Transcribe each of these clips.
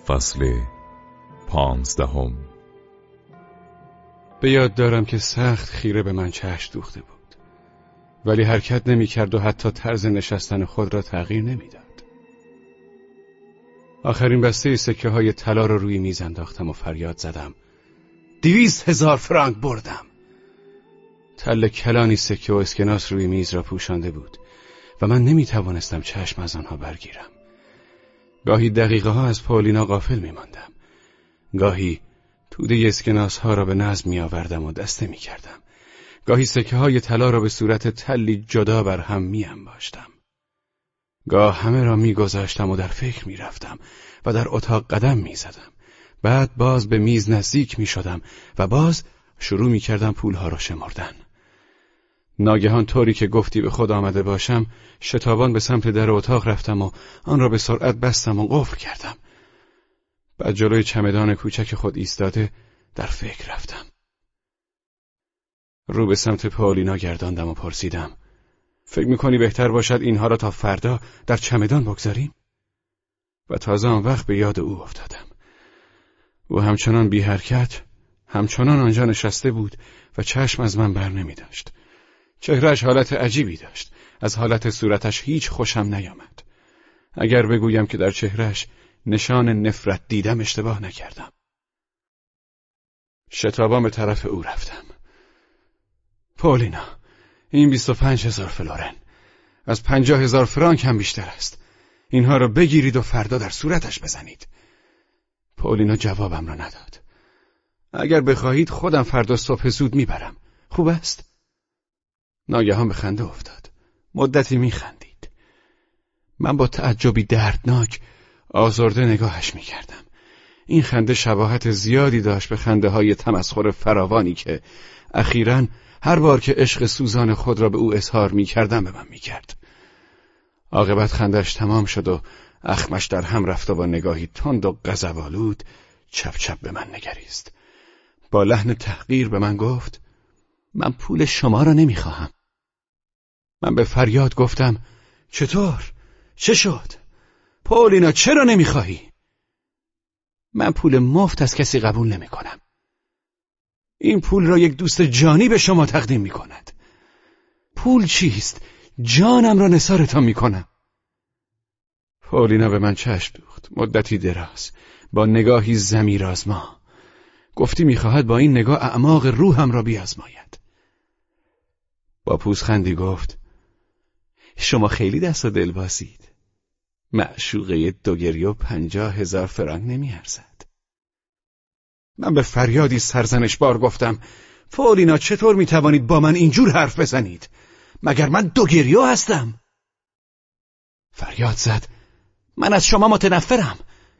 فصل 15. به یاد دارم که سخت خیره به من چشم دوخته بود، ولی حرکت نمی کرد و حتی طرز نشستن خود را تغییر نمی داد. آخرین بسته سکه های طلا را روی میز انداختم و فریاد زدم: 200,000 فرانک بردم. تله کلانی سکه و اسکناس روی میز را پوشانده بود و من نمی توانستم چشم از آنها برگیرم. گاهی دقیقه ها از پاولینا غافل می ماندم. گاهی توده اسکناس ها را به نظم می آوردم و دسته می کردم. گاهی سکه های طلا را به صورت تلی جدا بر هم می انباشتم. گاه همه را می گذاشتم و در فکر می رفتم و در اتاق قدم می زدم. بعد باز به میز نزدیک می شدم و باز شروع می کردم پولها را شمردن. ناگهان طوری که گفتی به خود آمده باشم، شتابان به سمت در اتاق رفتم و آن را به سرعت بستم و قفل کردم. بعد جلوی چمدان کوچک خود ایستاده در فکر رفتم. رو به سمت پاولینا گرداندم و پرسیدم: فکر میکنی بهتر باشد اینها را تا فردا در چمدان بگذاریم؟ و تازه آن وقت به یاد او افتادم. او همچنان بی حرکت، همچنان آنجا نشسته بود و چشم از من بر نمی داشت. چهرهش حالت عجیبی داشت. از حالت صورتش هیچ خوشم نیامد. اگر بگویم که در چهرهش نشان نفرت دیدم اشتباه نکردم. شتابان به طرف او رفتم. پاولینا، این 25,000 فلورن. از 50,000 فرانک هم بیشتر است. اینها را بگیرید و فردا در صورتش بزنید. پاولینا جوابم را نداد. اگر بخواهید خودم فردا صبح زود میبرم. خوب است؟ ناگهان به خنده افتاد. مدتی میخندید. من با تعجبی دردناک آزرده نگاهش میکردم. این خنده شباهت زیادی داشت به خنده های تمسخر فراوانی که اخیراً هر بار که عشق سوزان خود را به او اظهار میکردم به من میکرد. عاقبت خندش تمام شد و اخمش در هم رفت و با نگاهی تند و غضب‌آلود چپ چپ به من نگریست. با لحن تحقیر به من گفت: من پول شما را نمیخواهم. من به فریاد گفتم: چطور؟ چه شد؟ پاولینا چرا نمیخواهی؟ من پول مفت از کسی قبول نمیکنم. این پول را یک دوست جانی به شما تقدیم میکند. پول چیست؟ جانم را نثارتان میکنم. پاولینا به من چشم دوخت. مدتی دراز با نگاهی ضمیرآزما گفتی میخواهد با این نگاه اعماق روحم را بیازماید. با پوزخندی گفت: شما خیلی دست و دل بازید. معشوقه دوگریو 50,000 فرانک نمیارزد. من به فریادی سرزنشبار گفتم: پاولینا چطور میتوانید با من اینجور حرف بزنید؟ مگر من دوگریو هستم؟ فریاد زد: من از شما متنفرم.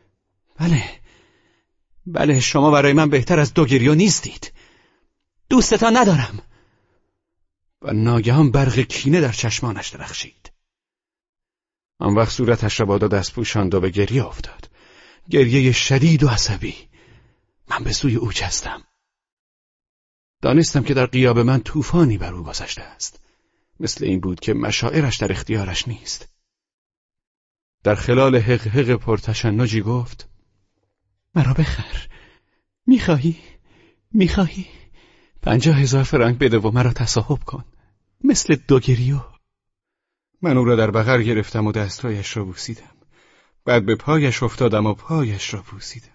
بله شما برای من بهتر از دوگریو نیستید. دوستتان ندارم. و ناگهان برق کینه در چشمانش درخشید. آن وقت صورتش را با دو دست پوشاند و به گریه افتاد. گریه شدید و عصبی. من به سوی او جستم. دانستم که در غیاب من طوفانی بر او گذشته است. مثل این بود که مشاعرش در اختیارش نیست. در خلال حقحق پرتشنجی گفت: مرا بخر. میخواهی؟ 50,000 فرانک بده و مرا تصاحب کن. مثل دوگریو. من او را در بغل گرفتم و دستایش را بوسیدم. بعد به پایش افتادم و پایش را بوسیدم.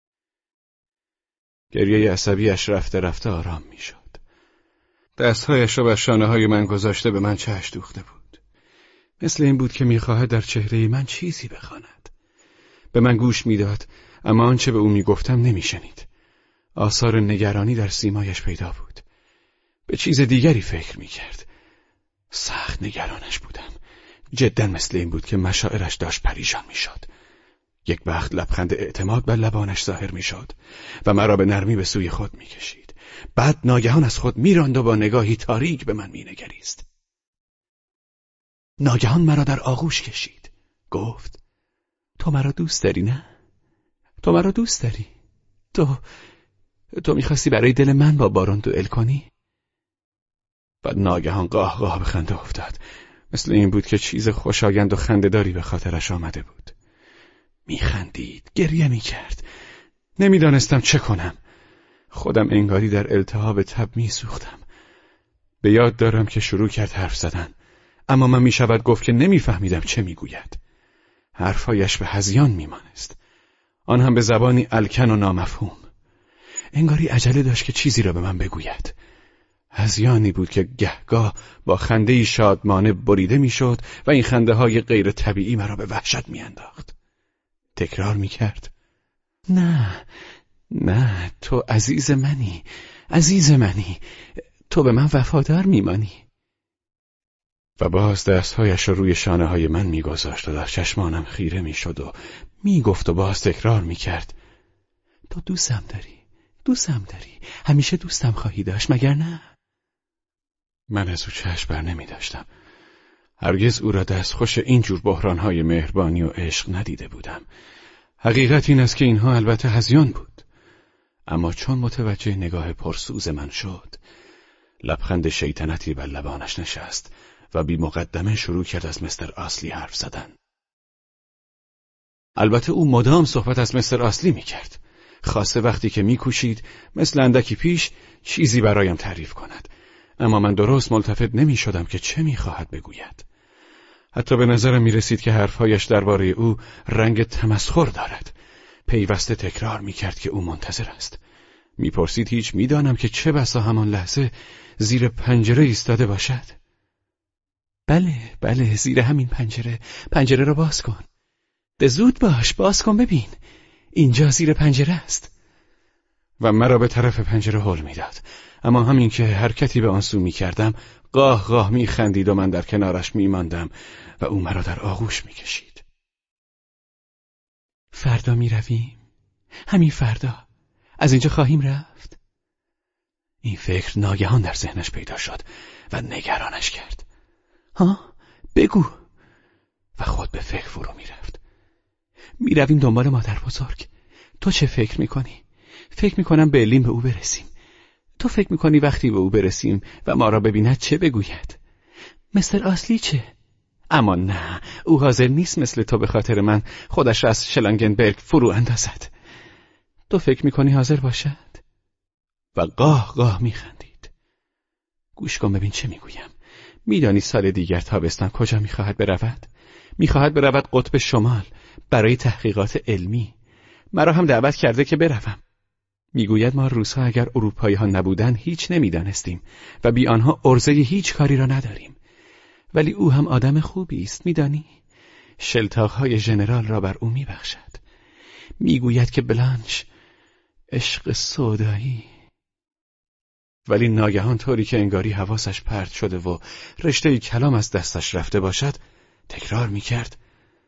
گریه عصبیش رفته رفته آرام میشد. دستهایش را بر شانه های من گذاشته به من چشم دوخته بود. مثل این بود که میخواهد در چهره من چیزی بخواند. به من گوش میداد، اما آنچه به او میگفتم نمیشنید. آثار نگرانی در سیمایش پیدا بود. به چیز دیگری فکر میکرد. سخت نگرانش بودم. جدا مثل این بود که مشاعرش داشت پریشان میشد. یک وقت لبخند اعتماد بر لبانش ظاهر میشد و مرا به نرمی به سوی خود میکشید. بعد ناگهان از خود میراند و با نگاهی تاریک به من مینگریست. ناگهان مرا در آغوش کشید. گفت: تو مرا دوست داری نه؟ تو مرا دوست داری؟ تو میخواستی برای دل من با بارون دوئل کنی؟ بعد ناگهان قاه به خنده افتاد. مثل این بود که چیز خوشایند و خنده‌داری به خاطرش آمده بود. میخندید، گریه میکرد. نمیدانستم چه کنم. خودم انگاری در التهاب تب میسوختم. به یاد دارم که شروع کرد حرف زدن، اما من میشود گفت که نمیفهمیدم چه میگوید. حرفایش به هذیان میمانست، آن هم به زبانی الکن و نامفهوم. انگاری عجله داشت که چیزی را به من بگوید. هذیانی بود که گهگاه با خنده‌ای شادمانه بریده میشد و این خنده‌های غیر طبیعی مرا به وحشت میانداخت. تکرار میکرد: نه، تو عزیز منی، تو به من وفادار میمانی. و باز دستهایش را روی شانه‌های من میگذاشت و در چشمانم خیره میشد و میگفت و باز تکرار میکرد: تو دوستم داری، همیشه دوستم خواهی داشت، مگر نه؟ من از او چشم بر نمی‌داشتم. هرگز او را دستخوش این جور بحران‌های مهربانی و عشق ندیده بودم. حقیقت این است که اینها البته هذیان بود، اما چون متوجه نگاه پرسوز من شد، لبخند شیطنتی بر لبانش نشست و بی مقدمه شروع کرد از مستر آسلی حرف زدن. البته او مدام صحبت از مستر آسلی می‌کرد، خاصه وقتی که می‌کوشید مثل اندکی پیش چیزی برایم تعریف کند، اما من درست ملتفت نمی‌شدم که چه می‌خواهد بگوید. حتی به نظرم می‌رسید که حرف‌هایش درباره او رنگ تمسخر دارد. پیوسته تکرار می‌کرد که او منتظر است. می‌پرسید هیچ می‌دانم که چه بسا همان لحظه زیر پنجره ایستاده باشد. بله، زیر همین پنجره را باز کن. زود باز کن ببین، اینجا زیر پنجره است. و مرا به طرف پنجره هل میداد، اما همین که حرکتی به آن سو می‌کردم، گاه می‌خندید و من در کنارش می‌ماندم و او مرا در آغوش می‌کشید. فردا می‌رویم، همین فردا از اینجا خواهیم رفت. این فکر ناگهان در ذهنش پیدا شد و نگرانش کرد. بگو. و خود به فکر فرو می‌رفت. می‌رویم دنبال مادر بزرگ. تو چه فکر می‌کنی؟ فکر می‌کنم برلین به او برسیم. تو فکر می‌کنی وقتی به او برسیم و ما را ببیند چه بگوید؟ مستر آسلی چه؟ اما نه، او حاضر نیست مثل تو به خاطر من خودش را از شلانگنبرگ فرو اندازد. تو فکر می‌کنی حاضر باشد؟ و گاه می‌خندید. گوش کن ببین چه می‌گویم. می‌دانی سال دیگر تابستان کجا می‌خواهد برود؟ می‌خواهد برود قطب شمال برای تحقیقات علمی. مرا هم دعوت کرده که بروم. میگوید ما روس‌ها اگر اروپایی‌ها نبودن هیچ نمی‌دانستیم و بی آنها عرضه هیچ کاری را نداریم. ولی او هم آدم خوبی است، می‌دانی؟ شلتاق‌های ژنرال را بر او می‌بخشد. میگوید که بلانش عشق سودایی. ولی ناگهان طوری که انگاری حواسش پرت شده و رشته کلام از دستش رفته باشد، تکرار می‌کرد: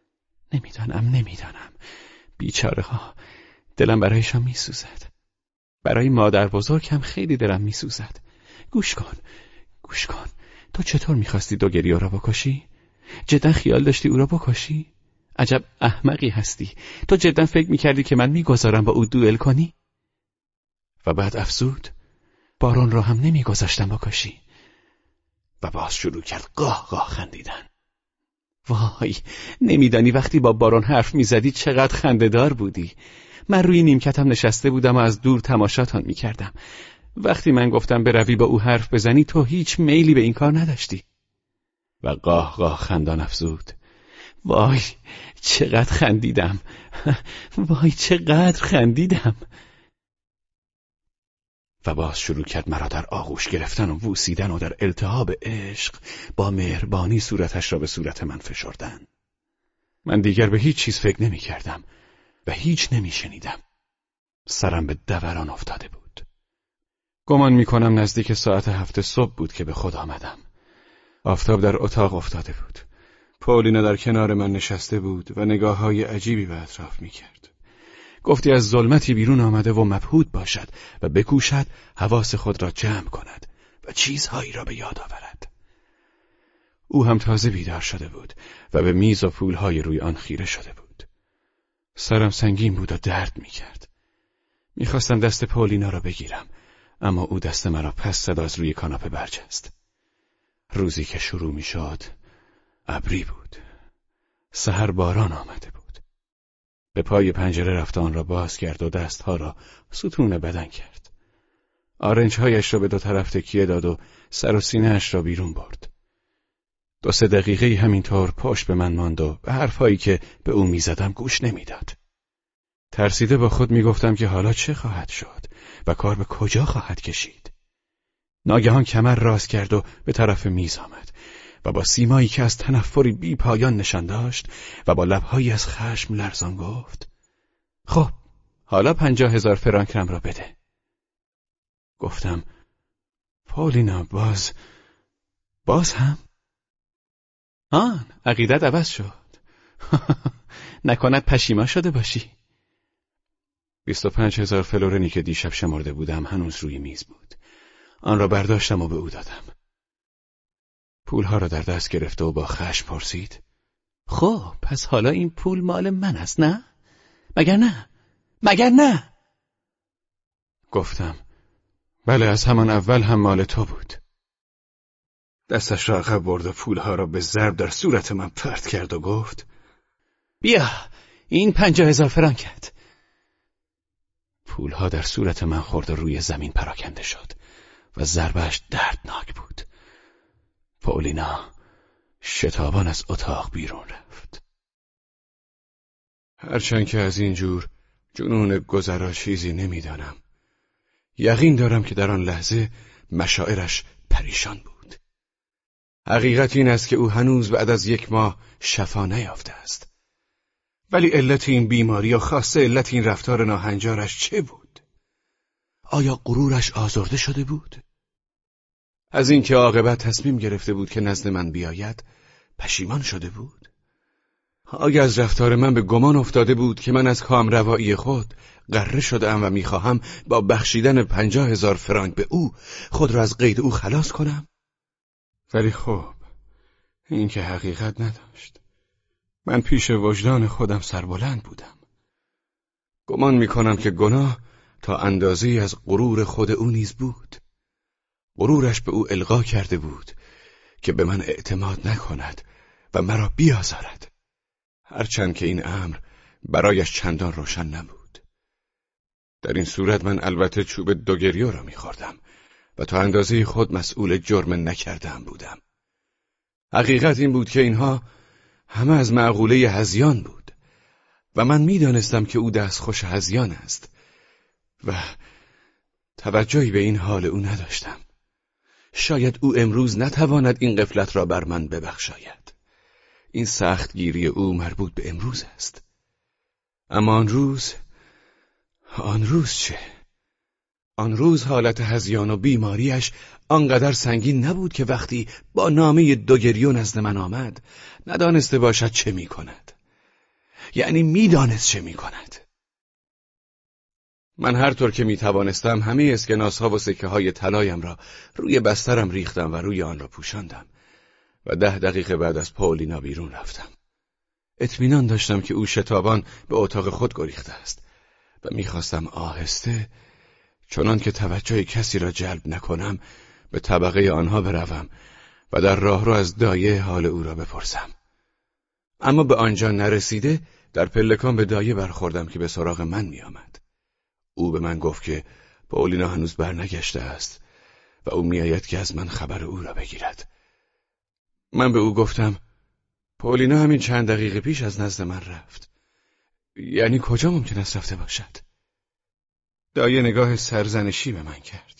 نمیدانم. بیچاره ها، دلم برایشان میسوزد. برای مادر بزرگ هم خیلی دلم میسوزد. گوش کن. تو چطور میخواستی دوگریو را بکشی؟ جدا خیال داشتی او را بکشی؟ عجب احمقی هستی. تو جدا فکر میکردی که من میگذارم با او دوئل کنی؟ و بعد افزود: بارون را هم نمیگذاشتم بکشی. و باز شروع کرد گاه خندیدن. وای، نمیدانی وقتی با بارون حرف میزدی چقدر خنده‌دار بودی. من روی نیمکتم نشسته بودم و از دور تماشاتان میکردم. وقتی من گفتم بروی با او حرف بزنی تو هیچ میلی به این کار نداشتی. و گاه خندان افزود: وای چقدر خندیدم. و باز شروع کرد مرا در آغوش گرفتن و بوسیدن و در التهاب عشق با مهربانی صورتش را به صورت من فشردن. من دیگر به هیچ چیز فکر نمی کردم و هیچ نمی شنیدم. سرم به دوران افتاده بود. گمان می کنم نزدیک ساعت 7 صبح بود که به خود آمدم. آفتاب در اتاق افتاده بود. پولینا در کنار من نشسته بود و نگاه‌های عجیبی به اطراف می کرد. گفتی از ظلمتی بیرون آمده و مبهوت باشد و بکوشد حواس خود را جمع کند و چیزهایی را به یاد آورد. او هم تازه بیدار شده بود و به میز و پولهای روی آن خیره شده بود. سرم سنگین بود و درد می کرد. می خواستم دست پولینا را بگیرم، اما او دست مرا پس زد از روی کاناپه برجست. روزی که شروع می شد ابری بود. سحر باران آمده بود. به پای پنجره رفت، آن را باز کرد و دستها را ستون بدن کرد. آرنجهایش را به دو طرف تکیه داد و سر و سینه‌اش را بیرون برد. 2-3 دقیقه همینطور پشت به من ماند و به حرفهایی که به او میزدم گوش نمیداد. ترسیده با خود میگفتم که حالا چه خواهد شد و کار به کجا خواهد کشید. ناگهان کمر راست کرد و به طرف میز آمد و با سیمایی که از تنفری بی پایان نشان داشت و با لبهایی از خشم لرزان گفت: خب حالا 50,000 فرانکم را بده. گفتم: پاولینا باز هم؟ عقیدت عوض شد. نکند پشیمان شده باشی. 25,000 فلورنی که دیشب شمرده بودم هنوز روی میز بود. آن را برداشتم و به او دادم. پولها را در دست گرفته و با خشم پرسید: خب پس حالا این پول مال من است، نه؟ مگر نه؟ گفتم: بله، از همان اول هم مال تو بود. دستش را عقب برد و پولها را به ضرب در صورت من پرت کرد و گفت: بیا این 50,000 فرانکت. پولها در صورت من خورد و روی زمین پراکنده شد و ضربه‌اش دردناک بود. پاولینا شتابان از اتاق بیرون رفت. هرچند که از این جور جنون گذرا چیزی نمیدانم، یقین دارم که در آن لحظه مشاعرش پریشان بود. حقیقت این است که او هنوز بعد از 1 ماه شفا نیافته است. ولی علت این بیماری و خاصه علت این رفتار ناهنجارش چه بود؟ آیا غرورش آزرده شده بود؟ از اینکه عاقبت تصمیم گرفته بود که نزد من بیاید پشیمان شده بود؟ آیا از رفتار من به گمان افتاده بود که من از کامروایی خود غره شده‌ام و میخواهم با بخشیدن 50,000 فرانک به او خود را از قید او خلاص کنم؟ ولی خب این که حقیقت نداشت. من پیش وجدان خودم سربلند بودم. گمان میکنم که گناه تا اندازه‌ای از غرور خود او نیز بود. غرورش به او القا کرده بود که به من اعتماد نکند و مرا بیازارد، هرچند که این امر برایش چندان روشن نبود. در این صورت من البته چوب دوگریو را می‌خوردم و تا اندازه خود مسئول جرم نکرده‌ام بودم. حقیقت این بود که اینها همه از معقوله هذیان بود و من می‌دانستم که او دستخوش هذیان است و توجهی به این حال او نداشتم. شاید او امروز نتواند این غفلت را بر من ببخشاید. این سختگیری او مربوط به امروز است. اما آن روز چه؟ آن روز حالت هذیان و بیماریش آنقدر سنگین نبود که وقتی با نامه دوگریو نزد من آمد ندانسته باشد چه می کند. یعنی میدانست چه می کند. من هر طور که می توانستم همه اسکناس‌ها و سکه های طلایم را روی بسترم ریختم و روی آن را پوشاندم و 10 دقیقه بعد از پاولینا بیرون رفتم. اطمینان داشتم که او شتابان به اتاق خود گریخته است و میخواستم آهسته، چنان که توجه کسی را جلب نکنم، به طبقه آنها بروم و در راهرو از دایه حال او را بپرسم. اما به آنجا نرسیده در پلکان به دایه برخوردم که به سراغ من میآمد. او به من گفت که پاولینا هنوز برنگشته است و او میآید که از من خبر او را بگیرد. من به او گفتم: پاولینا همین چند دقیقه پیش از نزد من رفت. یعنی کجا ممکن است رفته باشد؟ دایه نگاه سرزنشی به من کرد.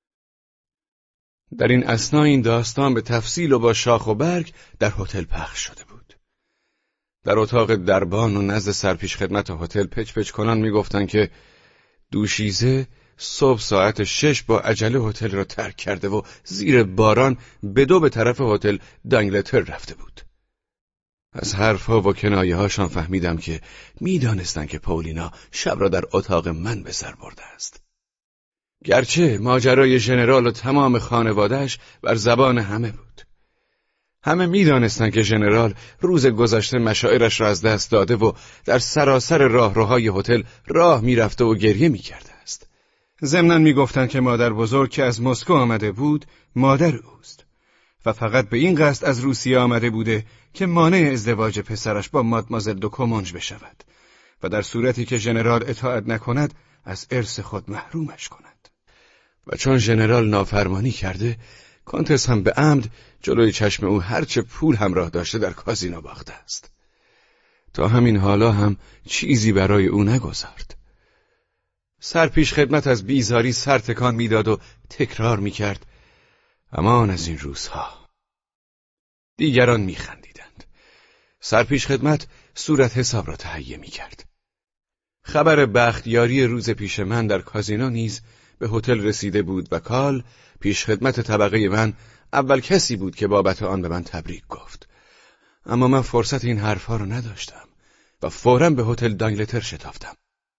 در این اثنا این داستان به تفصیل و با شاخ و برگ در هتل پخش شده بود. در اتاق دربان و نزد سرپیش خدمت هتل پچ کنان میگفتند که دوشیزه صبح ساعت 6 با عجله هتل را ترک کرده و زیر باران به طرف هتل دانگلتر رفته بود. از حرفها و کنایه هاشان فهمیدم که میدانستند که پاولینا شب را در اتاق من به سر برده است. گرچه ماجرای ژنرال و تمام خانواده‌اش بر زبان همه بود. همه میدانستند که ژنرال روز گذشته مشاعرش را از دست داده و در سراسر راهروهای هتل راه میرفته و گریه میکرده است. ضمناً میگفتند که مادر بزرگ که از مسکو آمده بود مادر اوست و فقط به این قصد از روسیه آمده بوده که مانع ازدواج پسرش با مادمازل دو کمونژ بشود و در صورتی که ژنرال اطاعت نکند از ارث خود محرومش کند. و چون ژنرال نافرمانی کرده، کانتس هم به عمد جلوی چشم او هرچه پول همراه داشته در کازینو باخته است. تا همین حالا هم چیزی برای او نگذارد. سرپیش خدمت از بیزاری سر تکان میداد و تکرار میکرد: امان از این روزها. دیگران میخندیدند. سرپیش خدمت صورت حساب را تهیه میکرد. خبر بختیاری روز پیش من در کازینو نیز به هتل رسیده بود و کال، پیش خدمت طبقه من، اول کسی بود که بابت آن به من تبریک گفت. اما من فرصت این حرفها را نداشتم و فوراً به هتل دانگلتر شتافتم.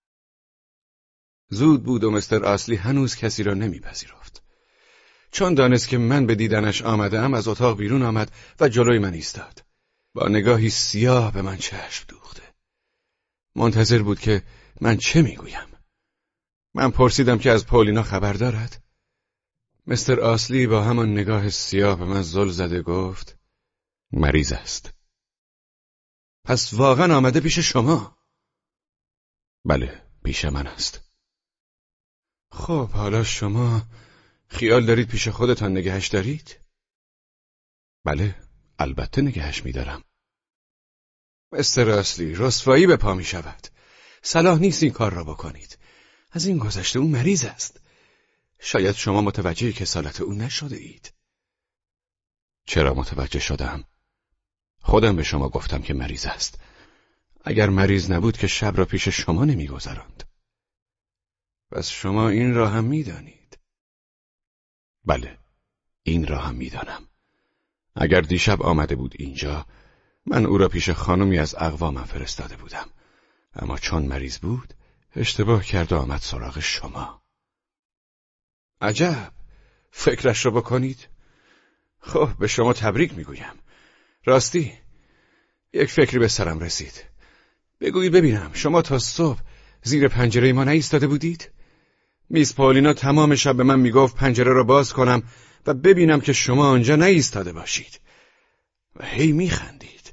زود بود و مستر آسلی هنوز کسی را نمیپذیرفت. چون دانست که من به دیدنش آمدم، از اتاق بیرون آمد و جلوی من ایستاد. با نگاهی سیاه به من چشم دوخته. منتظر بود که من چه میگویم. من پرسیدم که از پولینا خبر دارد؟ مستر آسلی با همان نگاه سیاه به من زل زده گفت: مریض است. پس واقعا آمده پیش شما؟ بله، پیش من است. خب حالا شما خیال دارید پیش خودتان نگهش دارید؟ بله، البته نگهش می‌دارم. مستر آسلی، رسوایی به پا می شود. صلاح نیست این کار را بکنید. از این گذشته او مریض است. شاید شما متوجه کسالت او نشده اید. چرا متوجه شدم؟ خودم به شما گفتم که مریض است. اگر مریض نبود که شب را پیش شما نمی‌گذراند. پس شما این را هم می‌دانید؟ بله، این را هم می‌دانم. اگر دیشب آمده بود اینجا، من او را پیش خانمی از اقوامم فرستاده بودم. اما چون مریض بود، اشتباه کرد و آمد سراغ شما. عجب، فکرش را بکنید. خب به شما تبریک میگویم. راستی، یک فکری به سرم رسید. بگویید ببینم، شما تا صبح زیر پنجره ما نایستاده بودید؟ میس پاولینا تمام شب به من میگفت پنجره را باز کنم و ببینم که شما آنجا نایستاده باشید. و هی میخندید.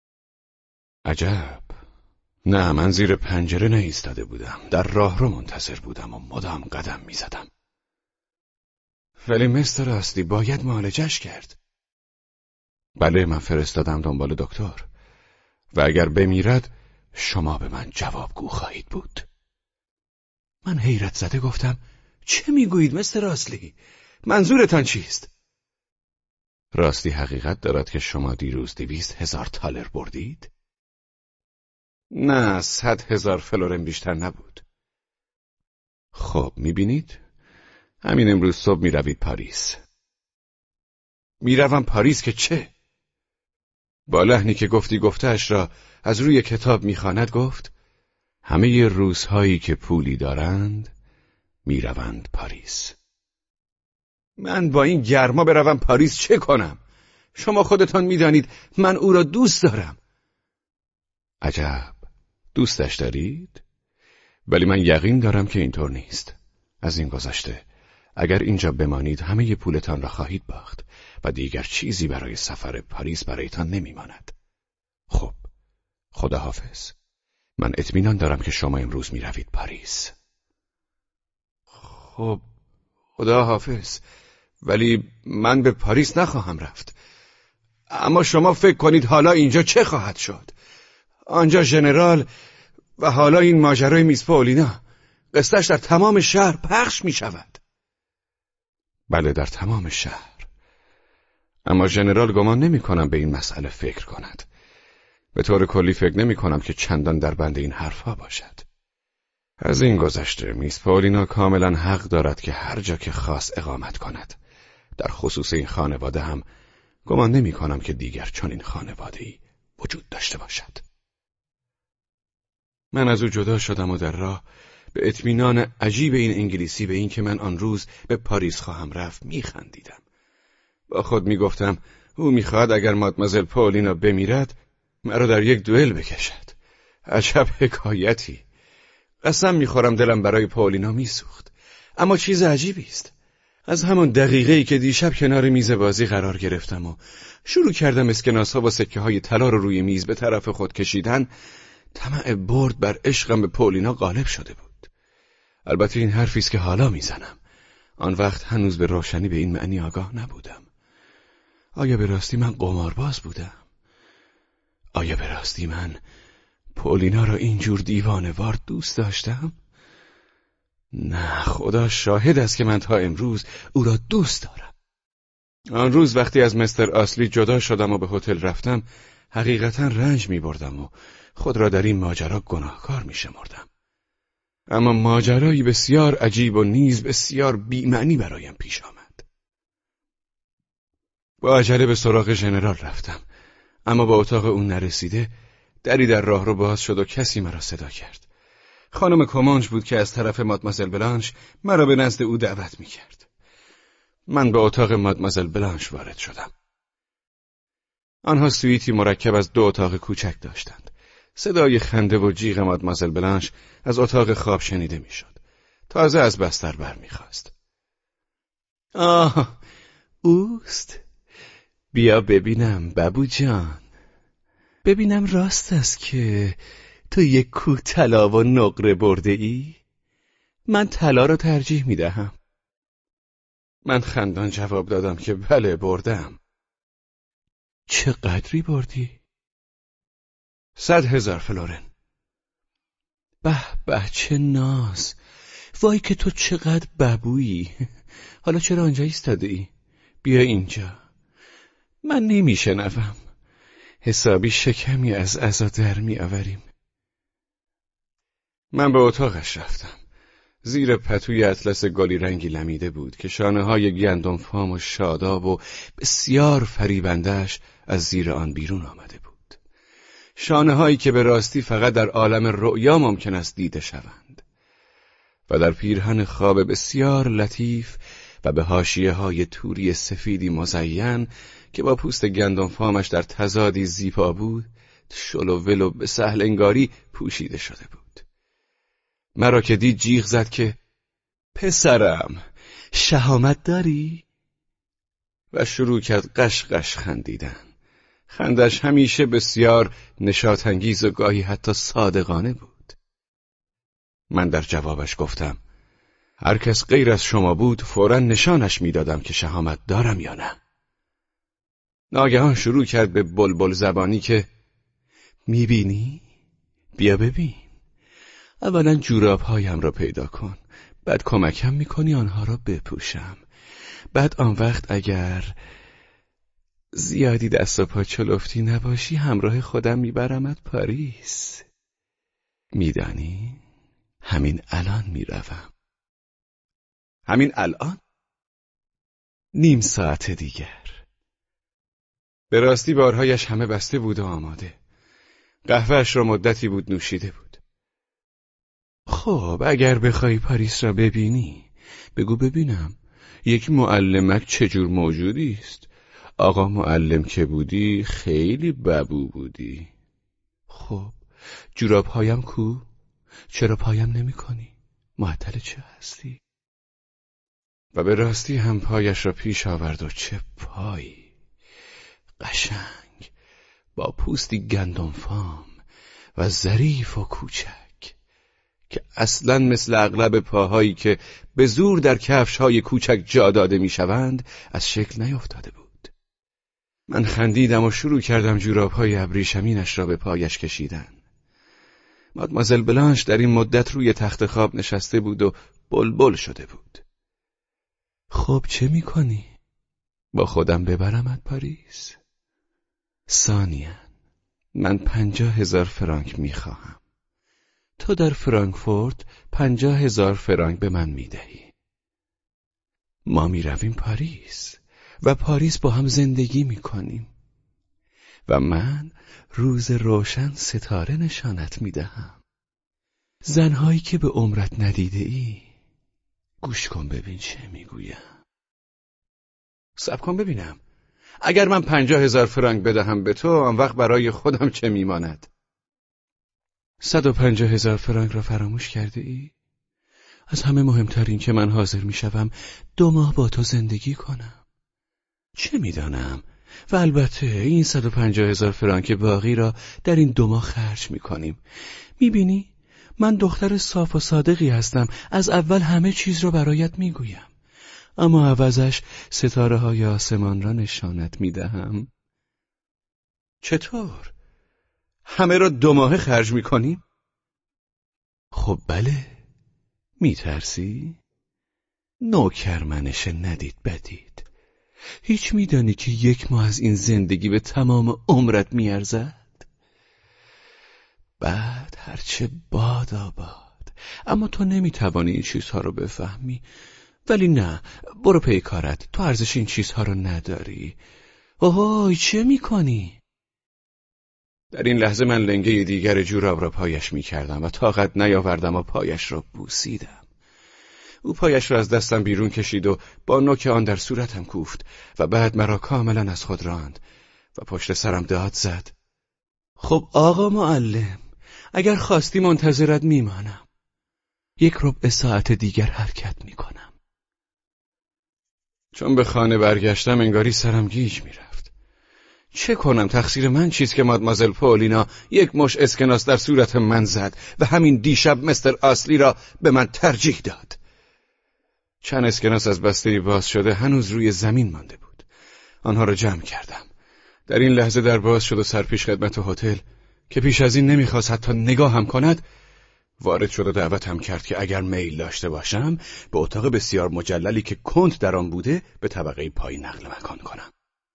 عجب. نه، من زیر پنجره نایستاده بودم. در راه رو منتظر بودم و مدام قدم میزدم. ولی مستر آسلی باید معالجش کرد. بله، من فرستادم دنبال دکتر. و اگر بمیرد شما به من جوابگو خواهید بود. من حیرت زده گفتم: چه میگویید مستر آسلی؟ منظورتان چیست؟ راستی حقیقت دارد که شما دیروز 200,000 تالر بردید؟ نه، 100,000 فلورن بیشتر نبود. خب میبینید؟ همین امروز صبح میروید پاریس. میروم پاریس که چه؟ با لحنی که گفته‌اش را از روی کتاب میخواند گفت: همه روزهایی که پولی دارند میروند پاریس. من با این گرما بروم پاریس چه کنم؟ شما خودتان میدانید من او را دوست دارم. عجب، دوستش دارید؟ ولی من یقین دارم که اینطور نیست. از این گذشته اگر اینجا بمانید همه پولتان را خواهید باخت و دیگر چیزی برای سفر پاریس برایتان نمیماند. خب، خدا حافظ. من اطمینان دارم که شما امروز میروید پاریس. خب، خدا حافظ. ولی من به پاریس نخواهم رفت. اما شما فکر کنید حالا اینجا چه خواهد شد؟ آنجا ژنرال و حالا این ماجرای میس پاولینا، قصه‌اش در تمام شهر پخش می شود. بله، در تمام شهر. اما ژنرال گمان نمی کنم به این مسئله فکر کند. به طور کلی فکر نمی کنم که چندان در بند این حرفها باشد. از این گذشته میس پاولینا کاملا حق دارد که هر جا که خواست اقامت کند. در خصوص این خانواده هم گمان نمی کنم که دیگر چنین خانواده‌ای وجود داشته باشد. من از او جدا شدم و در راه به اطمینان عجیب این انگلیسی به این که من آن روز به پاریس خواهم رفت میخندیدم. با خود میگفتم او میخواهد اگر مادمازل پاولینا بمیرد مرا در یک دوئل بکشد. عجب حکایتی. قسم میخورم دلم برای پاولینا میسوخت. اما چیز عجیبی است. از همان دقیقه‌ای که دیشب کنار میز بازی قرار گرفتم و شروع کردم اسکناس‌ها و سکه‌های طلا رو روی میز به طرف خود کشیدن، طمع برد بر عشقم به پولینا غالب شده بود. البته این حرفی است که حالا میزنم. آن وقت هنوز به روشنی به این معنی آگاه نبودم. آیا به راستی من قمارباز بودم؟ آیا به راستی من پولینا را اینجور دیوانه‌وار دوست داشتم؟ نه، خدا شاهد است که من تا امروز او را دوست دارم. آن روز وقتی از مستر آسلی جدا شدم و به هتل رفتم، حقیقتا رنج می بردم و خود را در این ماجرا گناهکار می شمردم. اما ماجرایی بسیار عجیب و نیز بسیار بی‌معنی برایم پیش آمد. با عجله به سراغ ژنرال رفتم، اما با اتاق او نرسیده دری در راه رو باز شد و کسی مرا صدا کرد. خانم کومانج بود که از طرف مادمازل بلانش مرا به نزد او دعوت می کرد. من به اتاق مادمازل بلانش وارد شدم. آنها سویتی مرکب از 2 اتاق کوچک داشتند. صدای خنده و جیغ مادمازل بلانش از اتاق خواب شنیده می شد. تازه از بستر بر می خواست. اوست؟ بیا ببینم بابو جان. ببینم راست است که تو یک کوه طلا و نقره برده ای؟ من طلا را ترجیح می دهم. من خندان جواب دادم که بله بردم. چه قدری بردی؟ 100,000 فلورن. به به چه ناز. وای که تو چقدر ببویی. حالا چرا آنجا ایستاده ای؟ بیا اینجا. من نمیشنوم. حسابی شکمی از عزا در می آوریم. من به اتاقش رفتم. زیر پتوی اطلس گلی رنگی لمیده بود که شانه‌های گندم فام و شاداب و بسیار فریبنده‌اش از زیر آن بیرون آمده بود. شانه‌هایی که به راستی فقط در عالم رؤیا ممکن است دیده شوند. و در پیرهن خواب بسیار لطیف و به حاشیه‌های توری سفیدی مزین که با پوست گندم فامش در تضادی زیبا بود، شل و ول و به سهل انگاری پوشیده شده بود. مرا که دید جیغ زد که پسرم شهامت داری؟ و شروع کرد قش قش خندیدن. خندش همیشه بسیار نشاط‌انگیز و گاهی حتی صادقانه بود. من در جوابش گفتم هر کس غیر از شما بود فوراً نشانش میدادم که شهامت دارم یا نه. ناگهان شروع کرد به بلبل زبانی که میبینی؟ بیا ببین. اولا جوراب‌هایم را پیدا کن، بعد کمکم میکنی آنها را بپوشم، بعد آن وقت اگر زیادی دست و پا چلفتی نباشی همراه خودم میبرمت پاریس. میدانی؟ همین الان میروم. همین الان؟ نیم ساعت دیگر. به راستی بارهایش همه بسته بود و آماده. قهوه‌اش را مدتی بود نوشیده بود. خب اگر بخوای پاریس را ببینی بگو ببینم یک معلمک چجور موجودی است؟ آقا معلم که بودی خیلی ببو بودی. خب جوراب‌هایم کو؟ چرا پایم نمی کنی؟ معطل چه هستی؟ و به راستی هم پایش را پیش آورد و چه پایی قشنگ با پوستی گندم فام و ظریف و کوچک که اصلاً مثل اغلب پاهایی که به زور در کفش‌های کوچک جا داده می‌شوند از شکل نیفتاده بود. من خندیدم و شروع کردم جوراب‌های ابریشمینش را به پایش کشیدن. مادمازل بلانش در این مدت روی تخت خواب نشسته بود و بلبل شده بود. خب چه می‌کنی؟ با خودم ببرمت پاریس؟ ثانیاً من 50,000 فرانک می‌خواهم. تو در فرانکفورت 50,000 فرانک به من میدهی. ما میرویم پاریس و پاریس با هم زندگی میکنیم و من روز روشن ستاره نشانت میدهم. زنهایی که به عمرت ندیده ای. گوش کن ببین چه میگویم. صبر کن ببینم. اگر من 50,000 فرانک بدهم به تو آن وقت برای خودم چه میماند؟ 150,000 فرانک را فراموش کرده ای؟ از همه مهمتر این که من حاضر می شوم 2 ماه با تو زندگی کنم. چه میدانم و البته این 150,000 فرانک باقی را در این 2 ماه خرج می‌کنیم. می‌بینی؟ من دختر صاف و صادقی هستم. از اول همه چیز را برایت می‌گویم. اما عوضش ستاره‌های آسمان را نشانت می‌دهم. چطور؟ همه را 2 ماه خرج می‌کنیم؟ خب بله. می‌ترسی؟ نوکرمنش ندید بدید. هیچ می‌دانی که 1 ماه از این زندگی به تمام عمرت می‌ارزد؟ بعد هرچه باد آباد. اما تو نمی‌توانی این چیزها رو بفهمی. ولی نه، برو پی کارت. تو ارزش این چیزها رو نداری. اوه، چه می‌کنی؟ در این لحظه من لنگه دیگر جوراب را پایش می‌کردم و طاقت نیاوردم و پایش را بوسیدم. او پایش را از دستم بیرون کشید و با نوک آن در صورتم کوفت و بعد مرا کاملا از خود راند و پشت سرم داد زد. خب آقا معلم، اگر خواستی منتظرت میمانم. 1 ساعت دیگر حرکت میکنم. چون به خانه برگشتم انگاری سرم گیج میرفت. چه کنم؟ تقصیر من چیست که مادمازل پولینا 1 مش اسکناس در صورت من زد و همین دیشب مستر آسلی را به من ترجیح داد. چند اسکناس از بسته باز شده هنوز روی زمین مانده بود. آنها را جمع کردم. در این لحظه در باز شد و سرپیش خدمت هتل که پیش از این نمیخواست حتی نگاهم کند وارد شد و دعوتم کرد که اگر میل داشته باشم به اتاق بسیار مجللی که کنت در آن بوده به طبقه پایین نقل مکان کنم.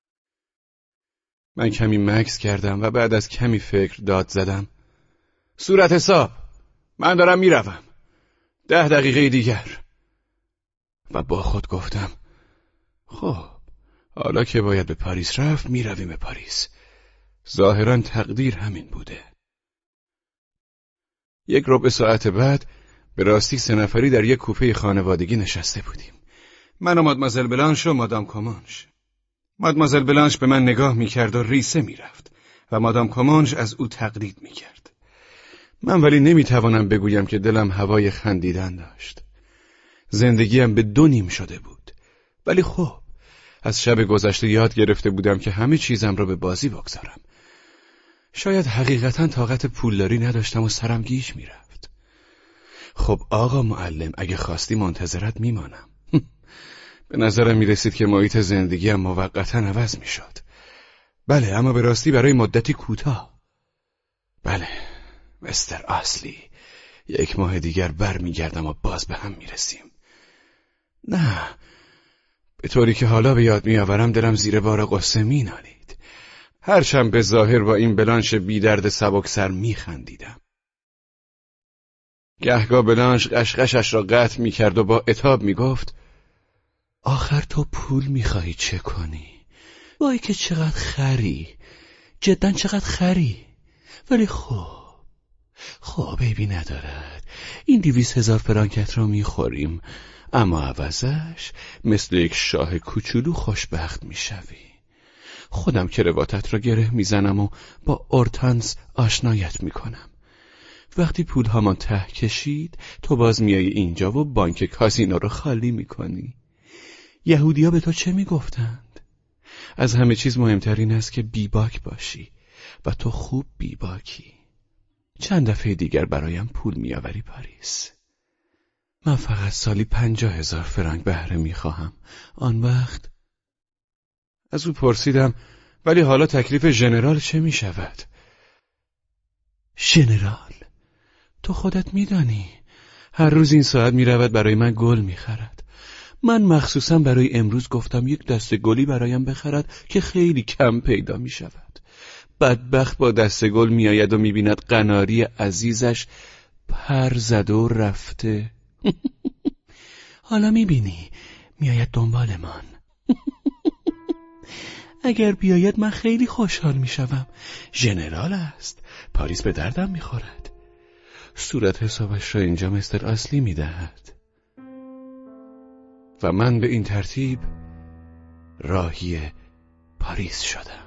من کمی مکث کردم و بعد از کمی فکر داد زدم. صورت حساب، من دارم میروم. 10 دقیقه دیگر. و با خود گفتم خب حالا که باید به پاریس رفت میرویم به پاریس. ظاهرا تقدیر همین بوده. 1 ساعت بعد به راستی 3 نفری در 1 کوپه خانوادگی نشسته بودیم. من و مادمازل بلانش و مادام کمانش. مادمازل بلانش به من نگاه میکرد و ریسه میرفت و مادام کمانش از او تقلید میکرد. من ولی نمیتوانم بگویم که دلم هوای خندیدن داشت. زندگیم به 2 نیم شده بود. ولی خب از شب گذشته یاد گرفته بودم که همه چیزم را به بازی بگذارم. شاید حقیقتا طاقت پولداری نداشتم و سرم گیج میرفت. خب آقا معلم، اگه خواستی منتظرت میمانم. به نظرم میرسید که محیط زندگیم موقتا عوض میشد. بله، اما به راستی برای مدتی کوتاه. بله مستر آسلی، 1 ماه دیگر برمیگردم و باز به هم میرسیم. نه، به طوری که حالا به یاد میآورم دلم زیر بار قصه مینالید. هرچند به ظاهر با این بلانش بی درد سبکسر میخندیدم. گهگاه بلانش قشقشش را قطع میکرد و با عتاب میگفت آخر تو پول میخواهی چه کنی؟ وای که چقدر خری، جدا چقدر خری. ولی خب عیبی ندارد. این 200,000 فرانکت را میخوریم، اما عوضش مثل 1 شاه کوچولو خوشبخت میشوی. خودم کرواتت را گره میزنم و با اورتانس آشنایت میکنم. وقتی پولهامان ته کشید تو باز میایی اینجا و بانک کازینو رو خالی میکنی. یهودیا به تو چه میگفتند؟ از همه چیز مهمتر این است که بیباک باشی و تو خوب بیباکی. چند دفعه دیگر برایم پول میآوری پاریس. من فقط سالی 50,000 فرانک بهره میخواهم. آن وقت از او پرسیدم ولی حالا تکلیف ژنرال چه میشود؟ ژنرال؟ تو خودت میدانی هر روز این ساعت میرود برای من گل میخرد. من مخصوصا برای امروز گفتم 1 دسته گلی برایم بخرد که خیلی کم پیدا میشود. بدبخت با دسته گل میآید و میبیند قناری عزیزش پر زده و رفته. حالا میبینی میآید دنبالمان. اگر بیاید من خیلی خوشحال میشوم. ژنرال است، پاریس به دردم میخورد. صورت حسابش را اینجا مستر آسلی میدهد. و من به این ترتیب راهی پاریس شدم.